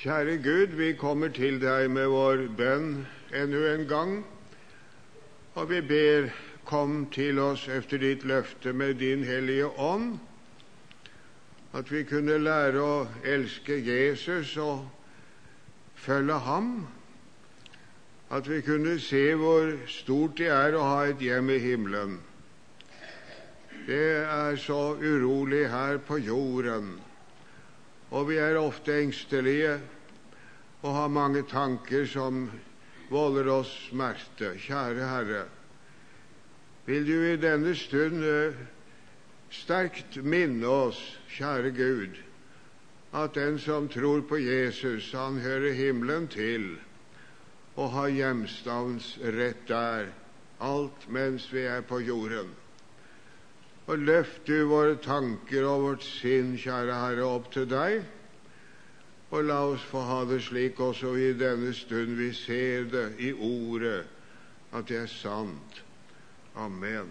Kjære Gud, vi kommer til deg med vår bønn enda en gang, og vi ber, kom til oss efter ditt løfte med din hellige ånd, at vi kunne lære å elske Jesus og følge ham, at vi kunne se hvor stort det er å ha et hjem i himmelen. Det er så urolig her på jorden, og vi er ofte engstelige og har mange tanker som volder oss smerte. Kjære Herre, vil du i denne stund sterkt minne oss, kjære Gud, at den som tror på Jesus, han hører himmelen til og har hjemstavnsrett der, alt mens vi er på jorden. Og løft du våre tanker og vårt sinn, kjære Herre, opp til deg, og la oss få ha det slik også i denne stund vi ser det i ordet, at det er sant. Amen.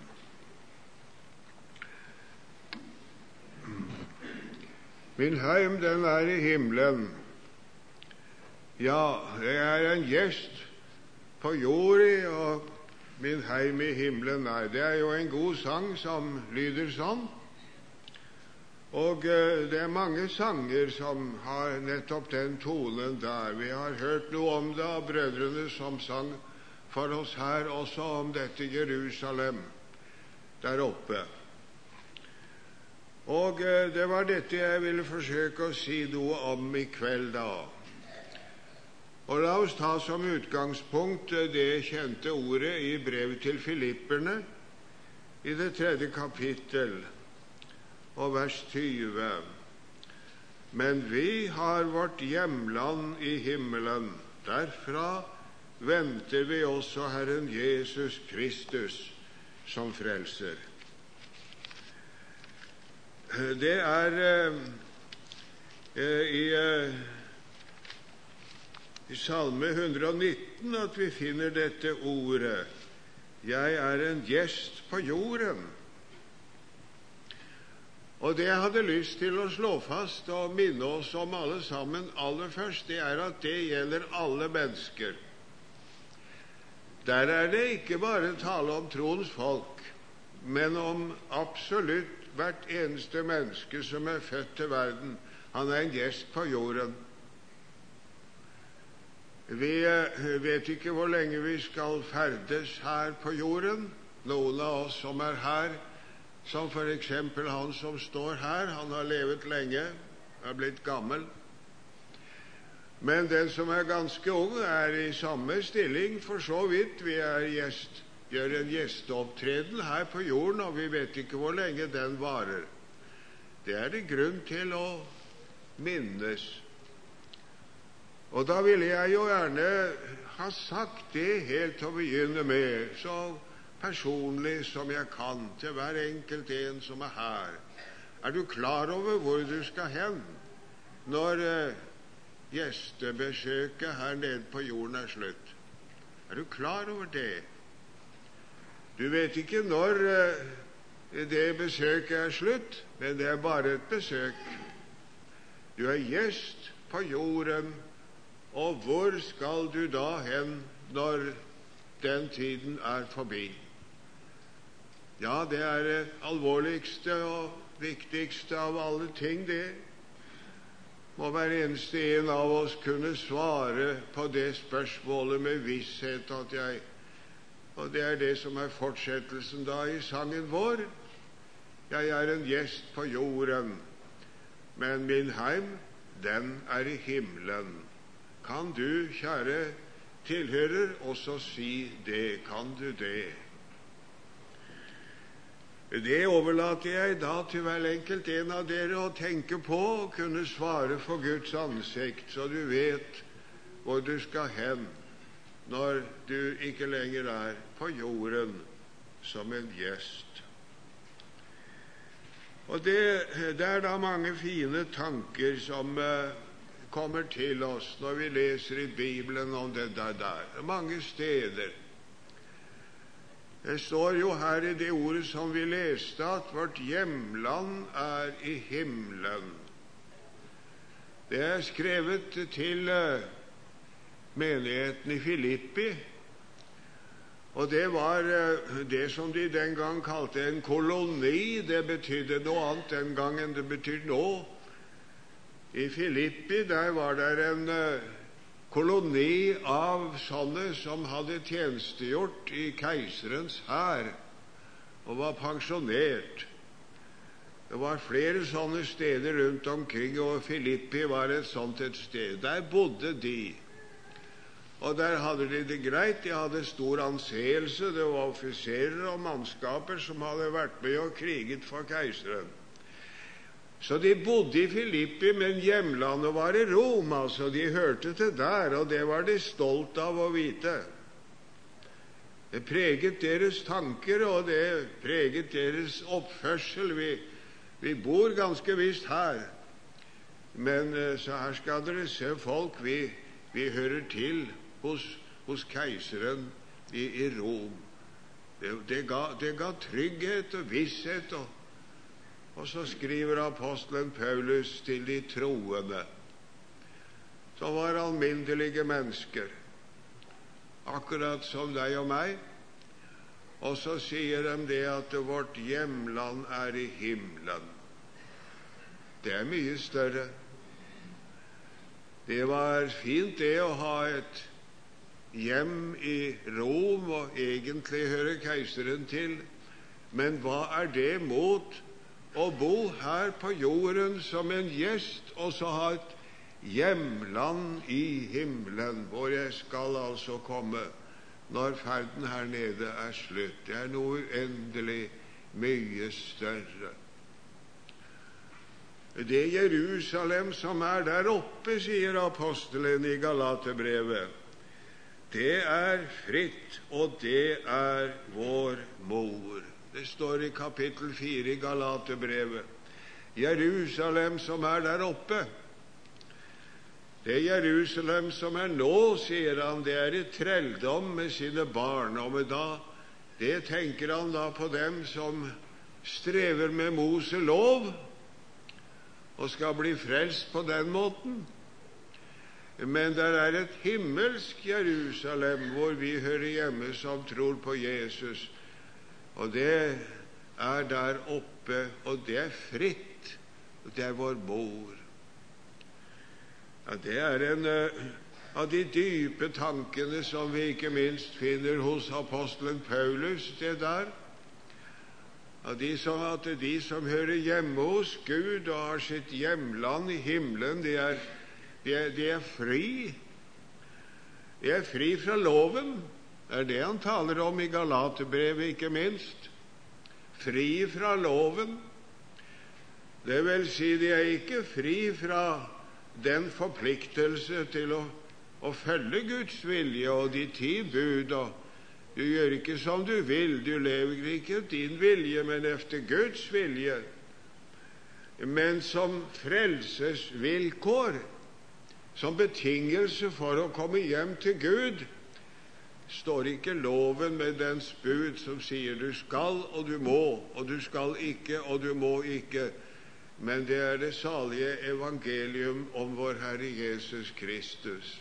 Min heim, den er i himmelen. Ja, jeg er en gjest på jorda, og min heim i himmelen er. Det er jo en god sang som lyder sånn. Og det er mange sanger som har nettopp den tonen der. Vi har hørt noe om det av brødrene som sang for oss her, også om dette Jerusalem der oppe. Og det var dette jeg ville forsøke å si noe om i kveld da. Og la oss ta som utgangspunkt det kjente ordet i brevet til Filipperne i det 3. kapittel og vers 20. Men vi har vårt hjemland i himmelen. Derfra venter vi også Herren Jesus Kristus som frelser. Det er i Salme 119 at vi finner dette ordet. Jeg er en gjest på jorden. Og det jeg hadde lyst til å slå fast og minne oss om alle sammen aller først, det er at det gjelder alle mennesker. Der er det ikke bare tale om troens folk, men om absolutt hvert eneste menneske som er født til verden. Han er en gjest på jorden. Vi vet ikke hvor lenge vi skal ferdes her på jorden. Noen av oss som er her, som for eksempel han som står her, han har levet lenge, er blitt gammel. Men den som er ganske ung, er i samme stilling for så vidt. Vi gjør en gjesteopptreden her på jorden, og vi vet ikke hvor lenge den varer. Det er det grunn til å minnes. Og da ville jeg jo gjerne ha sagt det helt til å begynne med, så personlig som jeg kan, til hver enkelt en som er her. Er du klar over hvor du skal hen når gjestebesøket her nede på jorden er slutt? Er du klar over det? Du vet ikke når det besøket er slutt, men det er bare et besøk. Du er gjest på jorden, og hvor skal du da hen når den tiden er forbi? Ja, det er det alvorligste og viktigste av alle ting, det. Må hver eneste en av oss kunne svare på det spørsmålet med visshet at og det er det som er fortsettelsen da i sangen vår. Jeg er en gjest på jorden, men min heim, den er i himmelen. Kan du, kjære tilhører, også si det? Kan du det? Det overlater jeg da til hver enkelt en av dere å tenke på og kunne svare for Guds ansikt, så du vet hvor du skal hen når du ikke lenger er på jorden som en gjest. Og det er da mange fine tanker som kommer til oss når vi leser i Bibelen om det der. Mange steder. Det står jo her i det ordet som vi leste, at vårt hjemland er i himmelen. Det er skrevet til menigheten i Filippi, og det var det som de den gang kalte en koloni. Det betydde noe annet den gang enn det betyr nå. I Filippi der var det en koloni av sånne som hadde tjenestegjort i keiserens hær og var pensjonert. Det var flere sånne steder rundt omkring, og Filippi var et sånt et sted. Der bodde de, og der hadde de det greit. De hadde stor anseelse. Det var offiserer og mannskaper som hadde vært med og kriget for keiseren. Så de bodde i Filippi, men hjemlandet var i Rom. Altså, de hørte til der, og det var de stolt av å vite. Det preget deres tanker, og det preget deres oppførsel. Vi bor ganske visst her, men så her skal dere se folk. Vi hører til hos keiseren i Rom. Det ga trygghet og visshet. Og så skriver apostelen Paulus til de troende, som var alminnelige mennesker, akkurat som deg og meg. Og så sier de det at vårt hjemland er i himmelen. Det er mye større. Det var fint det å ha et hjem i Rom og egentlig høre keiseren til, men hva er det mot å bo her på jorden som en gjest, og så ha et hjemland i himmelen, hvor jeg skal altså komme når ferden her nede er slutt? Det er noe uendelig mye større. Det Jerusalem som er der oppe, sier apostelen i Galaterbrevet, det er fritt, og det er vår mor. Det står i kapittel 4 i Galaterbrevet. Jerusalem som er der oppe. Det Jerusalem som er nå, sier han, det er i trelldom med sine barn. Og det tenker han da på dem som strever med Mose lov og skal bli frelst på den måten. Men der er et himmelsk Jerusalem hvor vi hører hjemme som tror på Jesus, og det er der oppe, og det er fritt, og det er vår mor. Ja, det er en av de dype tankene som vi ikke minst finner hos apostelen Paulus, det der. At de som hører hjemme hos Gud og har sitt hjemland i himmelen, de er fri. De er fri fra loven. Det er det han taler om i Galaterbrevet, ikke minst. Fri fra loven. Det vil si, de er ikke fri fra den forpliktelse til å følge Guds vilje og de 10 bud. Og du gjør ikke som du vil, du lever ikke din vilje, men efter Guds vilje. Men som frelsesvilkår, som betingelse for å komme hjem til Gud, står ikke loven med dens bud som sier du skal og du må, og du skal ikke og du må ikke. Men det er det salige evangelium om vår Herre Jesus Kristus.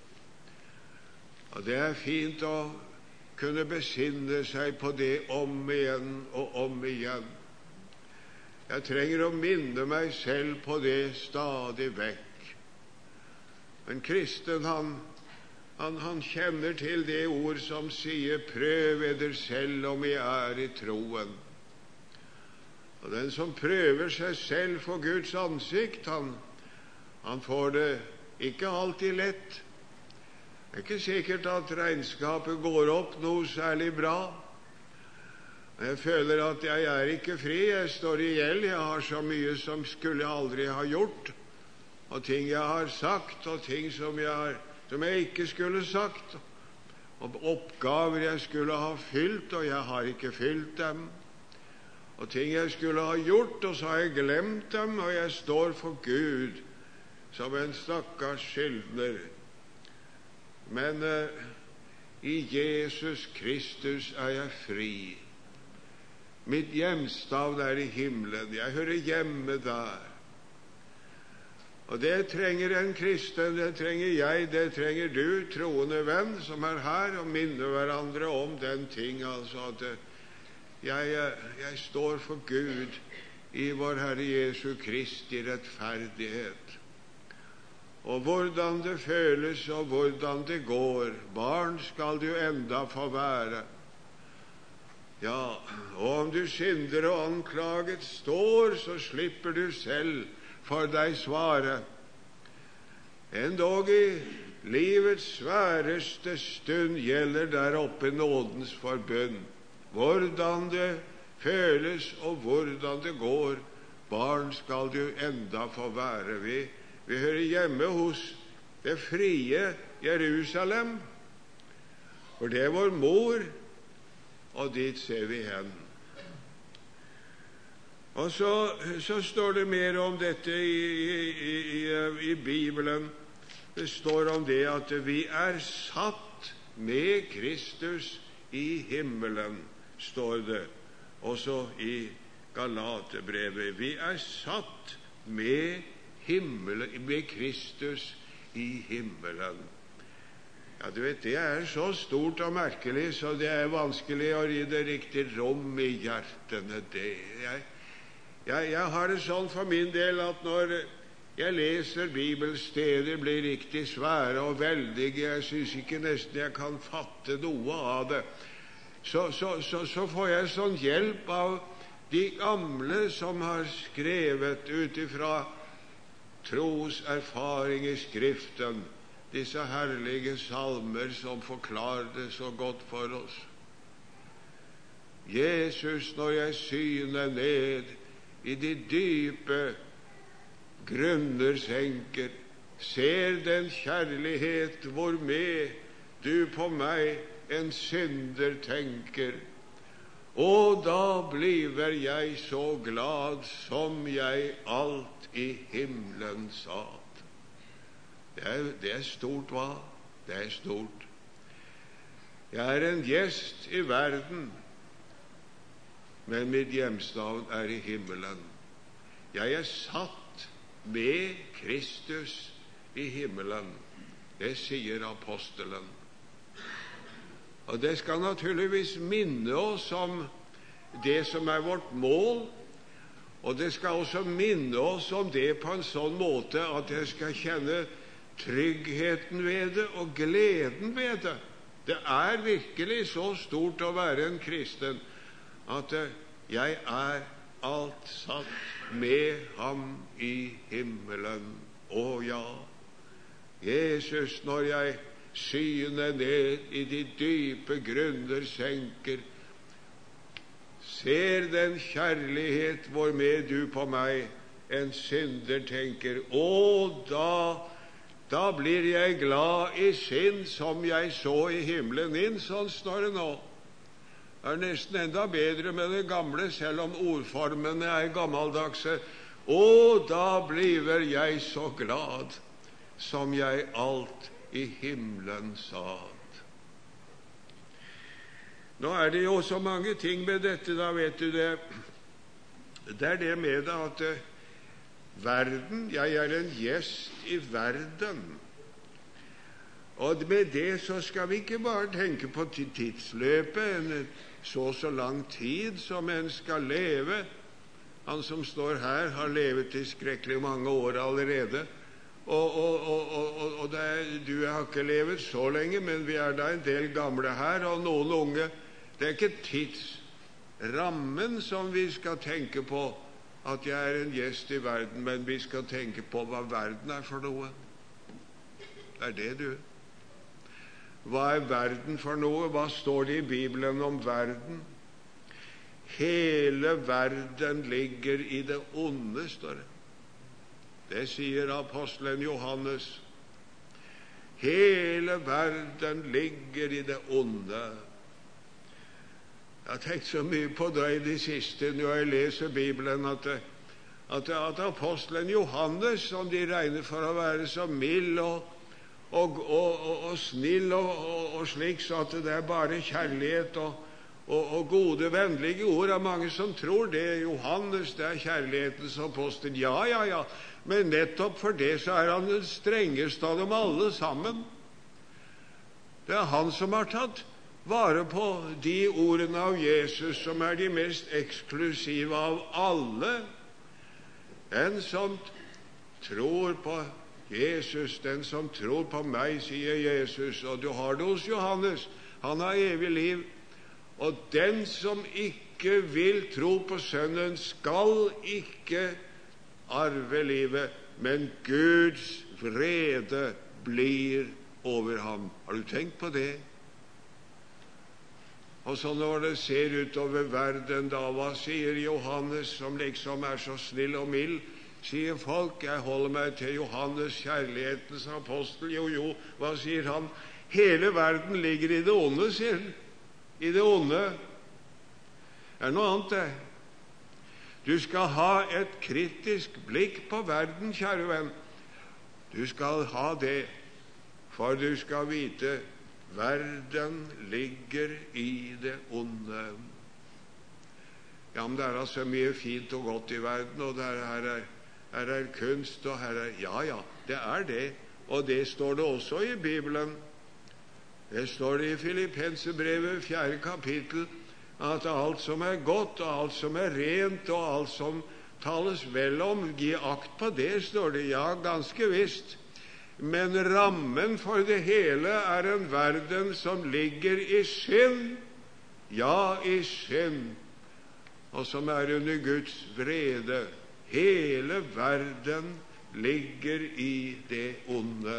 Og det er fint å kunne besinne seg på det om igjen og om igjen. Jeg trenger å minne meg selv på det stadig vekk. Men kristen, han kjenner til det ord som sier prøv eder selv om I er i troen. Og den som prøver seg selv for Guds ansikt, han får det ikke alltid lett. Det er ikke sikkert at regnskapet går opp noe særlig bra. Jeg føler at jeg er ikke fri, jeg står I gjeld, jeg har så mye som skulle aldri ha gjort, og ting jeg har sagt, og ting som jeg ikke skulle sagt, og oppgaver jeg skulle ha fylt, og jeg har ikke fylt dem, og ting jeg skulle ha gjort, og så har jeg glemt dem, og jeg står for Gud som en stakkars skyldner. Men I Jesus Kristus er jeg fri. Mitt hjemstavn er I himmelen. Jeg hører hjemme der. Og det trenger en kristen, det trenger jeg, det trenger du, troende venn som er her, og minne hverandre om den ting, altså at jeg står for Gud i vår Herre Jesu Kristi rettferdighet. Og hvordan det føles, og hvordan det går, barn skal du enda få være. Ja, og om du synder og anklaget står, så slipper du selv for deg svare. Endog i livets sværeste stund gjelder der oppe nådens forbund. Hvordan det føles og hvordan det går, barn skal du enda få være. Vi hører hjemme hos det frie Jerusalem, for det er vår mor, og dit ser vi hen. Og så står det mer om dette i Bibelen. Det står om det at vi er satt med Kristus i himmelen, står det også i Galaterbrevet. Vi er satt med Kristus i himmelen. Ja, du vet, det er så stort og merkelig, så det er vanskelig å gi det riktig rom i hjertene. Jeg har det sånn for min del at når jeg leser bibelsteder blir riktig svære og veldige, jeg synes ikke nesten jeg kan fatte noe av det, så får jeg sånn hjelp av de gamle som har skrevet ut ifra troserfaring i Skriften, disse herlige salmer som forklarer det så godt for oss. Jesus, når jeg syner ned i de dype grunner senker, ser den kjærlighet hvormed du på meg en synder tenker, og da bliver jeg så glad som jeg alt i himmelen satt. Det er stort, hva? Det er stort. Jeg er en gjest i verden, men mitt hjemstavn er i himmelen. Jeg er satt med Kristus i himmelen. Det sier apostelen. Og det skal naturligvis minne oss om det som er vårt mål, og det skal også minne oss om det på en sånn måte at jeg skal kjenne tryggheten ved det og gleden ved det. Det er virkelig så stort å være en kristen at jeg er alt satt med ham i himmelen. Å ja, Jesus, når jeg synet ned i de dype grunner senker, ser den kjærlighet hvormed du på meg en synder tenker, og da blir jeg glad i sinn som jeg så i himmelen inn. Sånn står det nå. Det er nesten enda bedre med det gamle, selv om ordformene er gammeldagse. Og da bliver jeg så glad som jeg alt i himmelen satt. Nå er det jo så mange ting med dette, da vet du det. Det er det med det at verden, jeg er en gjest i verden. Og med det så skal vi ikke bare tenke på tidsløpet, en så lang tid som en skal leve. Han som står her har levet i skrekkelig mange år allerede, og du har ikke levet så lenge, men vi er da en del gamle her, og noen unge. Det er ikke tidsrammen som vi skal tenke på, at jeg er en gjest i verden, men vi skal tenke på hva verden er for noe. Det er det, du. Hva er verden for noe? Hva står det i Bibelen om verden? Hele verden ligger i det onde, står det. Det sier apostelen Johannes. Hele verden ligger i det onde. Jeg har tenkt så mye på det i det siste når jeg leser Bibelen, at apostelen Johannes, som de regner for å være så mild og snill og slik, så at det er bare kjærlighet og gode, vennlige ord av mange som tror det. Johannes, det er kjærlighetens apostel. Ja, men nettopp for det så er han den strengeste av dem alle sammen. Det er han som har tatt vare på de ordene av Jesus som er de mest eksklusive av alle. Den som tror på Jesus, den som tror på meg, sier Jesus, og du har det hos Johannes, han har evig liv. Og den som ikke vil tro på Sønnen, skal ikke arve livet, men Guds vrede blir over ham. Har du tenkt på det? Og så når det ser utover verden, da, hva sier Johannes, som liksom er så snill og mild? Sier folk, jeg holder meg til Johannes, kjærlighetens apostel. Jo, hva sier han? Hele verden ligger i det onde, sier han. I det onde er noe annet, det. Du skal ha et kritisk blikk på verden, kjære venn. Du skal ha det, for du skal vite verden ligger i det onde. Ja, men det er altså mye fint og godt i verden, og her er kunst, og her er Ja, det er det, og det står det også i Bibelen. Det står det i Filippenserbrevet, 4. kapittel, at alt som er godt, og alt som er rent, og alt som tales vel om, gi akt på det, står det. Ja, ganske visst. Men rammen for det hele er en verden som ligger i synd, ja, i synd, og som er under Guds vrede. Hele verden ligger i det onde.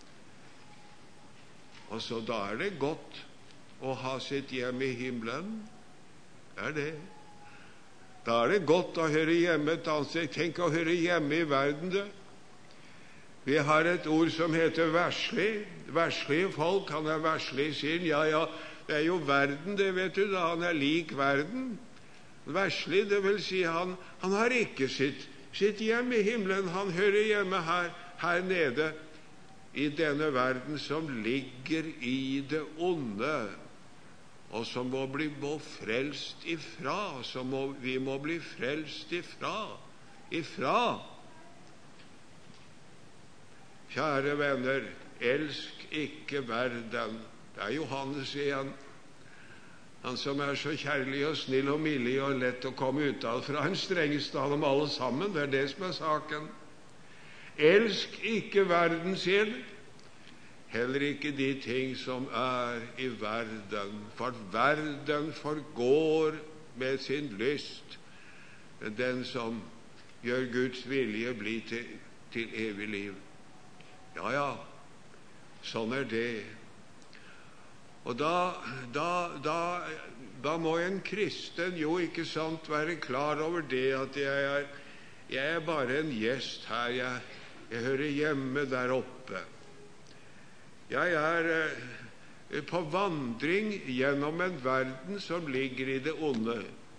Og så da er det godt å ha sitt hjem i himmelen. Det er det. Da er det godt å høre hjemme et annet sted. Tenk å høre hjemme i verden, det. Vi har et ord som heter verslig. Verslige folk, han er verslig, sier han. Ja, det er jo verden, det vet du da. Han er lik verden. Verslig, det vil si han har ikke sitt hjem i himmelen. Han hører hjemme her nede, i denne verden som ligger i det onde, og som må bli frelst ifra, vi må bli frelst ifra. Kjære venner, elsk ikke verden. Det er Johannes igjen, han som er så kjærlig og snill og millig og lett å komme ut av fra en strengeste av dem alle sammen. Det er det som er saken. Elsk ikke verden, sier han. Heller ikke de ting som er i verden, for verden forgår med sin lyst. Den som gjør Guds vilje blir til evig liv. Ja, sånn er det. Og da må en kristen jo ikke sant være klar over det at jeg er bare en gjest her, jeg hører hjemme der oppe. Jeg er på vandring gjennom en verden som ligger i det onde.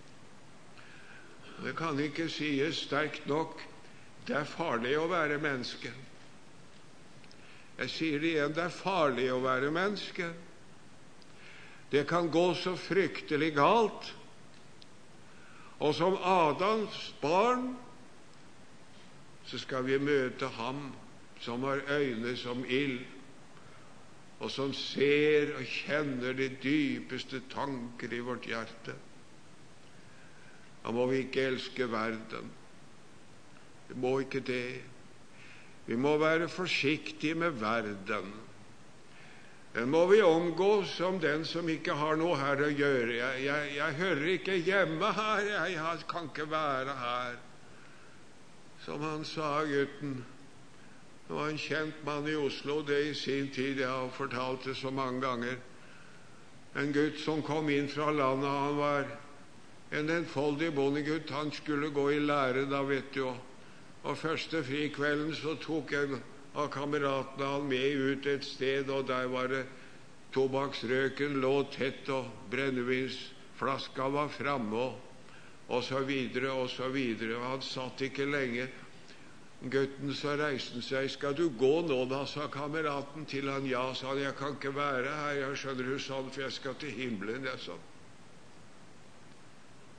Det kan ikke sies sterkt nok. Det er farlig å være menneske. Jeg sier det igjen, det er farlig å være menneske. Det kan gå så fryktelig galt. Og som Adams barn så skal vi møte ham som har øyne som ild, og som ser og kjenner de dypeste tanker i vårt hjerte. Da må vi ikke elske verden. Vi må ikke det. Vi må være forsiktige med verden. Den må vi omgå som den som ikke har noe her å gjøre. Jeg hører ikke hjemme her, jeg kan ikke være her. Som han sa, gutten. Det var en kjent mann i Oslo, det i sin tid, jeg har fortalt det så mange ganger. En gutt som kom inn fra landet, han var en enfoldig bondegutt. Han skulle gå i lære da, vet du. Og første frikvelden så tok en av kameratene han med ut et sted, og der var det tobakksrøken lå tett, og brennevinsflaska var framme, og så videre, og så videre. Og han satt ikke lenge. Gutten så reiste han seg. Skal du gå nå da, sa kameraten til han. Ja, sa han, jeg kan ikke være her, jeg skjønner du sånn, for jeg skal til himmelen, jeg sa.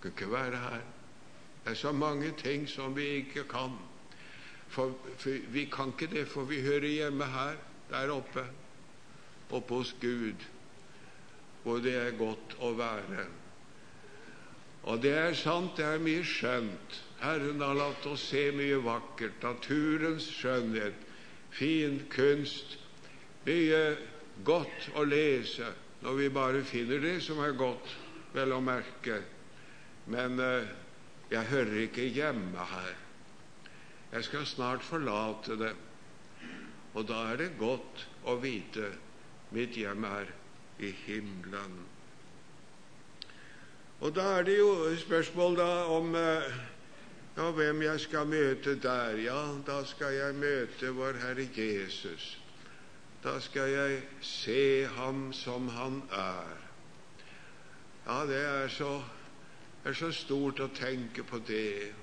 Kan ikke være her. Det så mange ting som vi ikke kan. For vi kan ikke det, for vi hører hjemme her, der oppe hos Gud, hvor det godt å være. Og det sant, det mye skjønt. Herren har latt oss se mye vakkert, naturens skjønnhet, fin kunst, mye godt å lese, når vi bare finner det som godt, vel å merke. Men jeg hører ikke hjemme her. Jeg skal snart forlate det, og da det godt å vite mitt hjem i himmelen. Og da det jo spørsmål da om hvem jeg skal møte der. Ja, da skal jeg møte vår Herre Jesus. Da skal jeg se ham som han Ja, det så stort å tenke på det.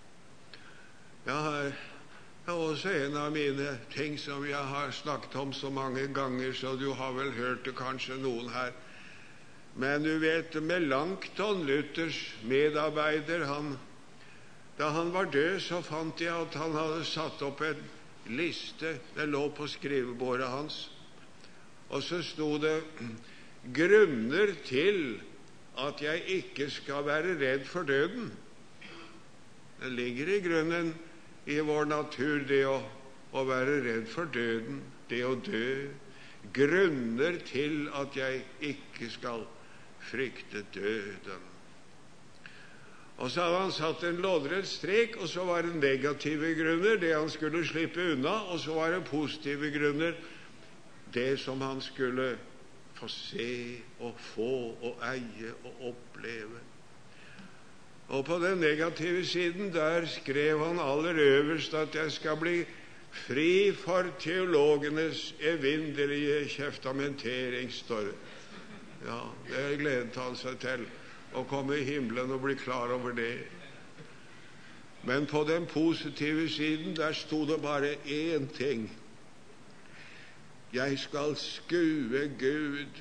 Jeg har også en av mine ting som jeg har snakket om så mange ganger, så du har vel hørt det kanskje noen her. Men du vet, Melanchthon, Luthers medarbeider, da han var død, så fant jeg at han hadde satt opp en liste. Det lå på skrivebordet hans. Og så sto det grunner til at jeg ikke skal være redd for døden. Det ligger i grunnen i vår natur, det å være redd for døden, det å dø. Grunner til at jeg ikke skal frykte døden. Og så hadde han satt en loddrett strek, og så var det negative grunner, det han skulle slippe unna, og så var det positive grunner, det som han skulle få se og få og eie og oppleve. Og på den negative siden, der skrev han aller øverst at jeg skal bli fri for teologenes evinnelige kjeftamentering, står det. Ja, det gledet han seg til, å komme i himmelen og bli klar over det. Men på den positive siden, der sto det bare én ting. Jeg skal skue Gud.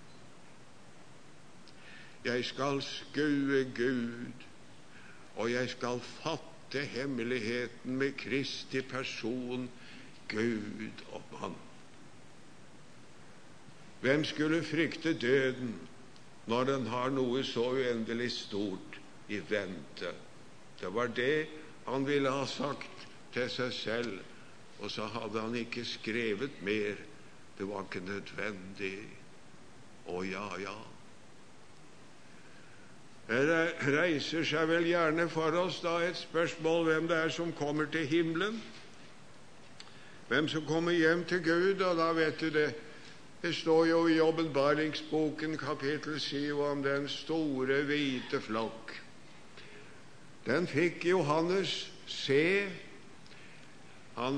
Jeg skal skue Gud, og jeg skal fatte hemmeligheten med Kristi person, Gud og mann. Hvem skulle frykte døden når den har noe så uendelig stort i vente? Det var det han ville ha sagt til seg selv, og så hadde han ikke skrevet mer. Det var ikke nødvendig. Å ja. Det reiser seg vel gjerne for oss da et spørsmål hvem det som kommer til himmelen, hvem som kommer hjem til Gud. Og da vet du det, det står jo i Åpenbaringsboken kapittel 7 om den store hvite flokk. Den fikk Johannes se. Han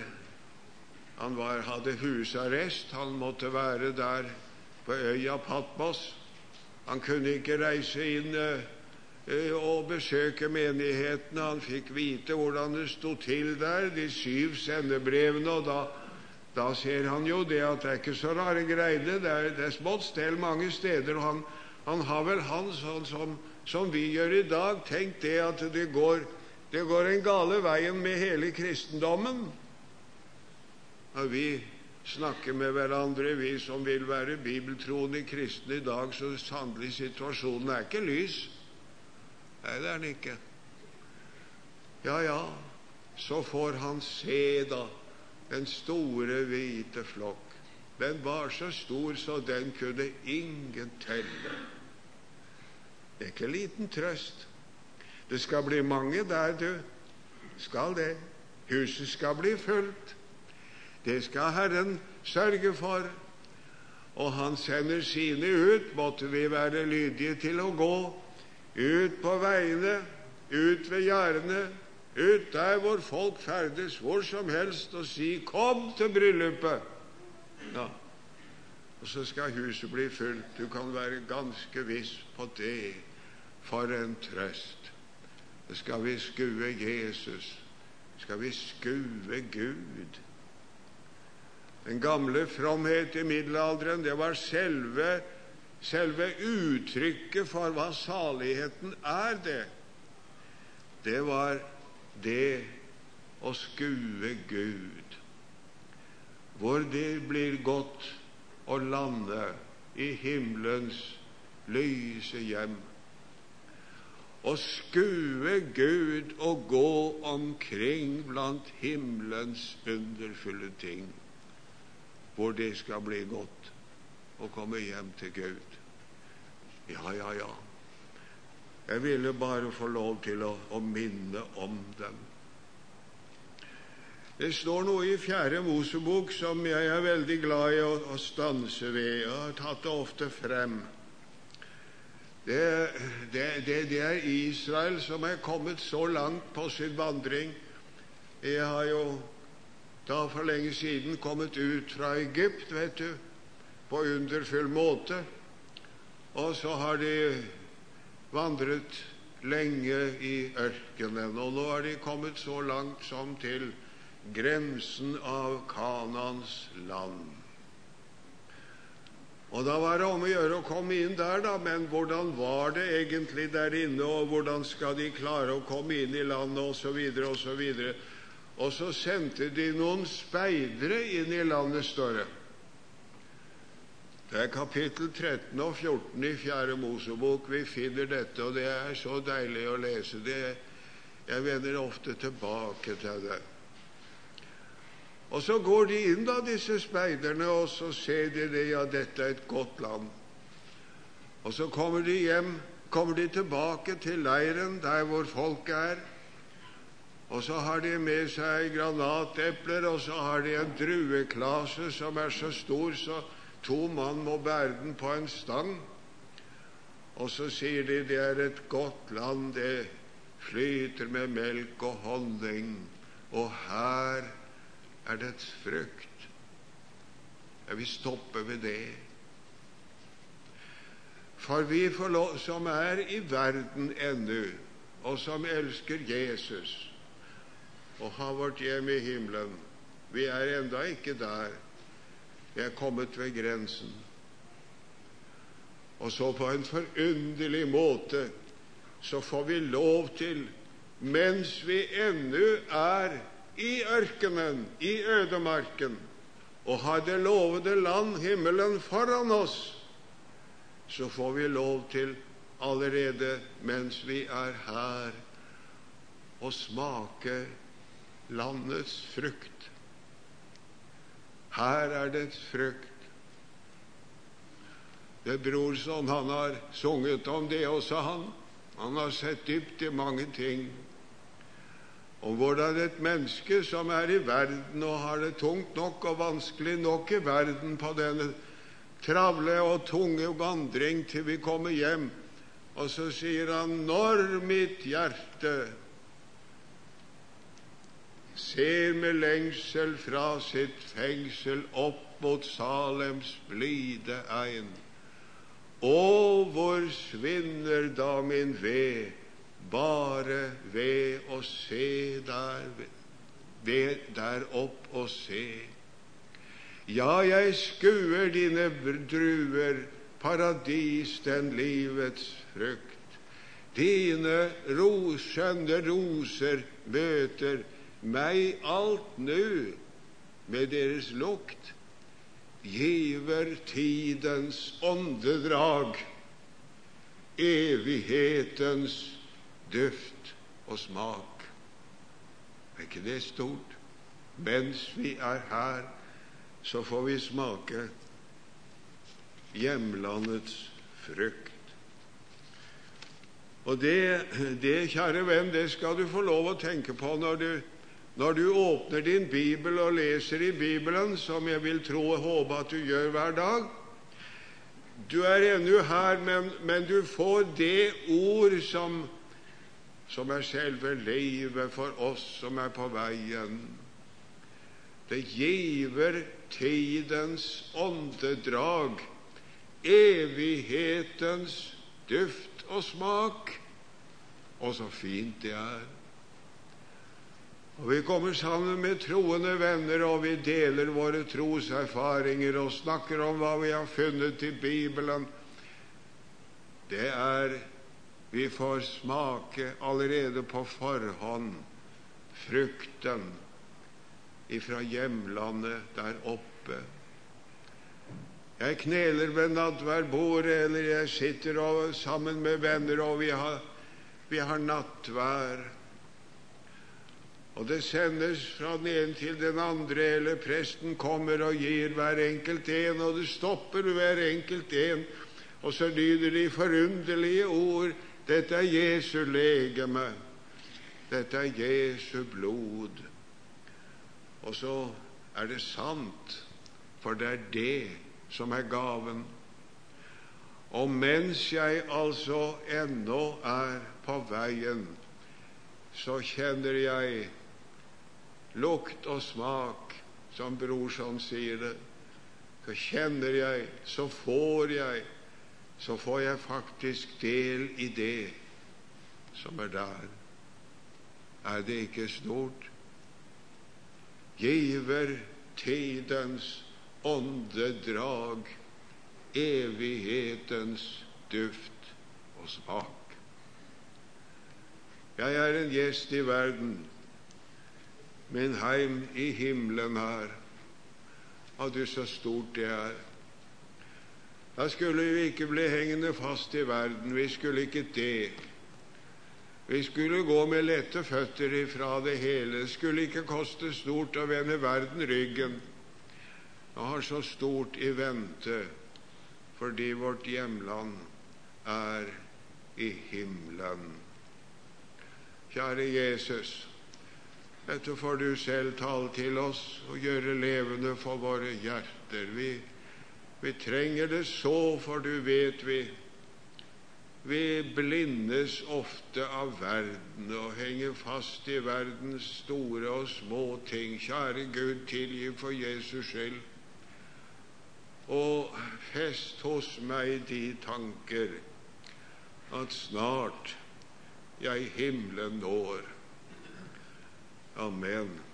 hadde husarrest, han måtte være der på øya Patmos. Han kunne ikke reise inn og besøke menighetene. Han fikk vite hvordan det stod til der, de 7 sendebrevene, og da ser han jo det at det ikke så rare greiene. Det smått stell mange steder, og han har vel sånn som vi gjør i dag, tenkt det at det går en gale veien med hele kristendommen. Når vi snakker med hverandre, vi som vil være bibeltroende kristne i dag, så sannelig situasjonen ikke lys. Nei, det den ikke. Ja, så får han se da den store hvite flokk. Den var så stor så den kunne ingen telle. Det ikke liten trøst. Det skal bli mange der, du. Skal det. Huset skal bli fullt. Det skal Herren sørge for, og han sender sine ut. Måtte vi være lydige til å gå ut på veiene, ut ved gjerdene, ut der hvor folk ferdes, hvor som helst, og si, kom til bryllupet. Ja. Og så skal huset bli fullt. Du kan være ganske viss på det. For en trøst. Det skal vi skue Jesus. Skal vi skue Gud. Den gamle fromhet i middelalderen, det var selve selve uttrykket for hva saligheten er, det var det å skue Gud, hvor det blir godt å lande i himmelens lyse hjem. Å skue Gud og gå omkring blant himmelens underfulle ting, hvor det skal bli godt å komme hjem til Gud. Ja. Jeg ville bare få lov til å minne om dem. Det står noe i 4. Mosebok som jeg er veldig glad i å stanse ved. Jeg har tatt det ofte frem. Det er Israel som er kommet så langt på sin vandring. Jeg har jo da for lenge siden kommet ut fra Egypt, vet du, på underfull måte. Og så har de vandret lenge i ørkenen, og nå er de kommet så langt som til grensen av Kanans land. Og da var det om å gjøre å komme inn der, da, men hvordan var det egentlig der inne, og hvordan skal de klare å komme inn i landet, og så videre, og så videre. Og så sendte de noen speidere inn i landet, står det. Det er kapittel 13 og 14 i 4. Mosebok vi finner dette, og det er så deilig å lese det. Jeg vender ofte tilbake til det. Og så går de inn da, disse speiderne, og så ser de det, ja, dette er et godt land. Og så kommer de tilbake til leiren, der hvor folk er, og så har de med seg granatepler, og så har de en drueklase som er så stor, så 2 mann må bære den på en stang. Og så sier de, det er et godt land, det flyter med melk og honning, og her er dets frukt. Jeg vil stoppe ved det. For vi som er i verden ennå, og som elsker Jesus, og har vårt hjem i himmelen, vi er enda ikke der. Vi er kommet ved grensen. Og så på en forunderlig måte så får vi lov til, mens vi ennå er i ørkenen, i ødemarken, og har det lovede land, himmelen, foran oss, så får vi lov til allerede mens vi er her å smake landets frukt. Her er dets frukt. Det Brorson, han har sunget om det også, han har sett dypt i mange ting. Om hvordan et menneske som er i verden og har det tungt nok og vanskelig nok i verden på denne travle og tunge vandring til vi kommer hjem, og så sier han, når mitt hjerte ser med lengsel fra sitt fengsel opp mot Salems blide egn, og hvor svinner da min ved, bare ved å se der opp og se. Ja, jeg skuer dine druer, paradis, den livets frukt. Dine skjønne roser møter meg alt nu med deres lukt, giver tidens åndedrag, evighetens duft og smak. Er ikke det stort? Mens vi er her, så får vi smake hjemlandets frukt. Og det, kjære venn, det skal du få lov å tenke på når du åpner din Bibel og leser i Bibelen, som jeg vil tro og håpe at du gjør hver dag. Du er ennå her, men du får det ord som er selve livet for oss som er på veien. Det giver tidens åndedrag, evighetens duft og smak. Og så fint det er. Og vi kommer sammen med troende venner, og vi deler våre troserfaringer og snakker om hva vi har funnet i Bibelen. det vi får smake allerede på forhånd frukten ifra hjemlandet der oppe. Jeg kneler ved nattverdbordet, eller jeg sitter sammen med venner, og vi har nattvær. Og det sendes fra den ene til den andre, eller presten kommer og gir hver enkelt en, og det stopper hver enkelt en, og så lyder de forunderlige ord: dette Jesu legeme, dette Jesu blod. Og så det sant, for det det som gaven. Og mens jeg altså ennå på veien, så kjenner jeg lukt og smak, som Brorson sier det. Så kjenner jeg, så får jeg faktisk del i det som der. Det ikke stort? Giver tidens åndedrag, evighetens duft og smak. Jeg en gjest i verden, min heim i himmelen her. Og du, så stort det Da skulle vi ikke bli hengende fast i verden, vi skulle ikke det. Vi skulle gå med lette føtter ifra det hele. Det skulle ikke koste stort å vende verden ryggen. Og har så stort i vente, fordi vårt hjemland i himmelen. Kjære Jesus, dette får du selv tale til oss og gjøre levende for våre hjerter. Vi trenger det så, for du vet vi blindes ofte av verden og henger fast i verdens store og små ting. Kjære Gud, tilgi for Jesus skyld, og fest hos meg de tanker at snart jeg himmelen når. Amen.